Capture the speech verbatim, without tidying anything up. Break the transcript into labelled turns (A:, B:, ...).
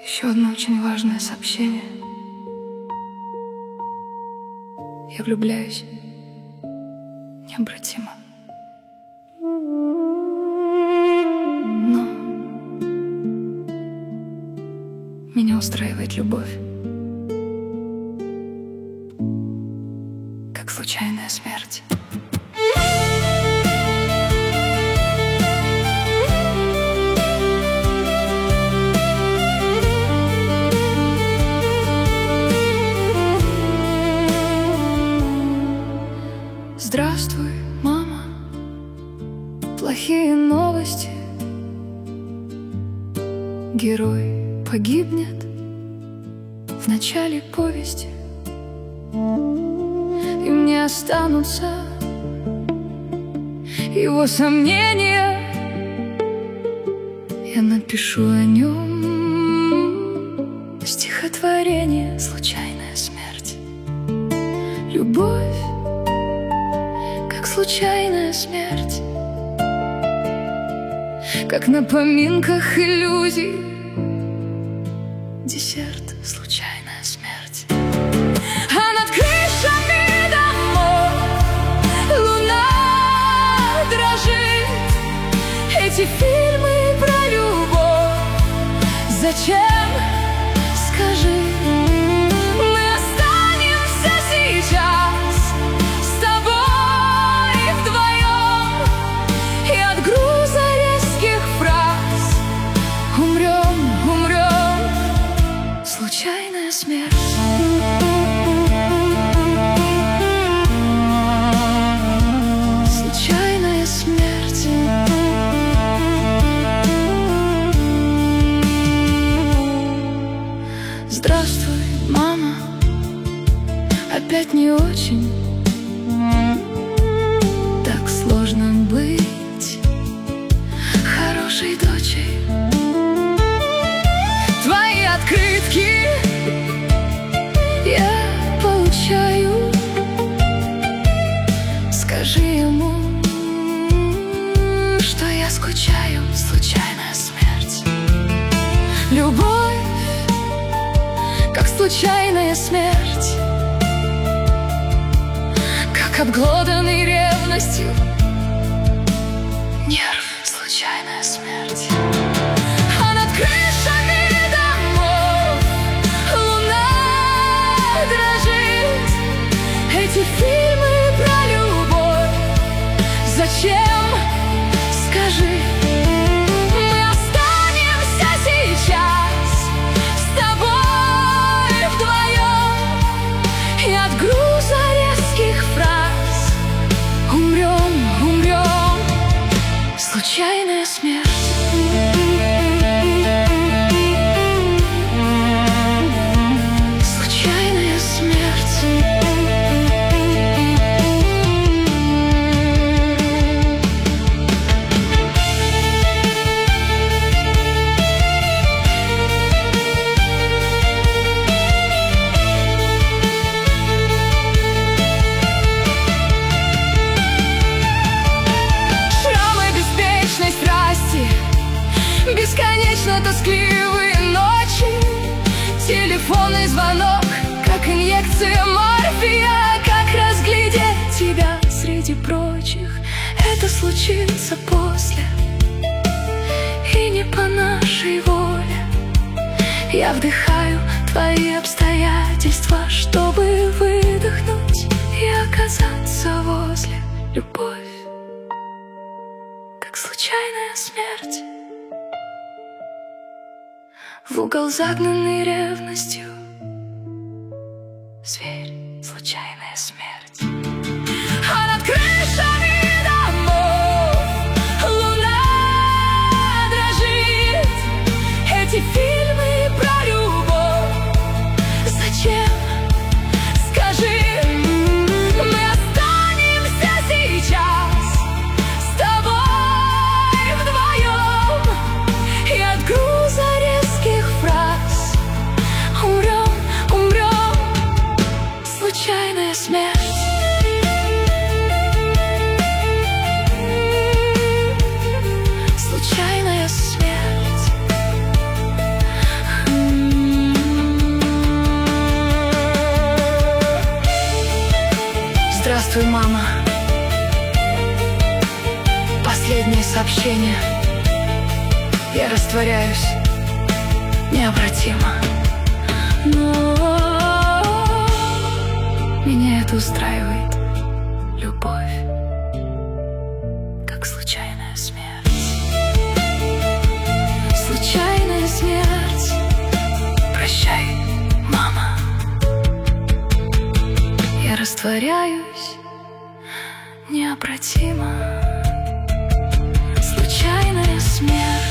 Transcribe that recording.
A: Еще одно очень важное сообщение. Я влюбляюсь необратимо. Но меня устраивает любовь, как случайная смерть. Здравствуй, мама, плохие новости. Герой погибнет в начале повести, и мне останутся его сомнения. Я напишу о нем стихотворение. Случайная смерть. Любовь, случайная смерть, как на поминках иллюзий. Десерт, случайная смерть. А над крышами домов луна дрожит. Эти фильмы про любовь зачем, скажи? Мы останемся сейчас с тобой вдвоем, и от груза резких фраз умрем, умрем. Случайная смерть. Случайная смерть. Здравствуй, мама, опять не очень. Так сложно быть хорошей дочей. Твои открытки я получаю. Скажи ему, что я скучаю. Случайная смерть. Любовь, как случайная смерть, как обглоданный ревностью нерв. Случайная смерть. А над крышами домов луна дрожит. Эти фильмы про любовь зачем, скажи? Мы останемся сейчас с тобой вдвоем, и от груза резких фраз умрем, умрем. Случайная смерть. Случайная смерть. Бесконечно тоскливые ночи, телефонный звонок, как инъекция морфия. Как разглядеть тебя среди прочих? Это случится после, и не по нашей воле. Я вдыхаю твои обстоятельства, чтобы выдохнуть и оказаться возле. Любовь, как случайная смерть, в угол загнанный ревностью зверь. Случайная смерть. А над крышами домов луна дрожит. Эти фильмы про любовь зачем, скажи? Мы останемся сейчас с тобой вдвоем, и от груза резких фраз умрем, умрем. Случайная смерть. сообщение. Я растворяюсь необратимо. Но меня это устраивает. Любовь, как случайная смерть. Случайная смерть. Прощай, мама. Я растворяюсь необратимо. Случайная смерть.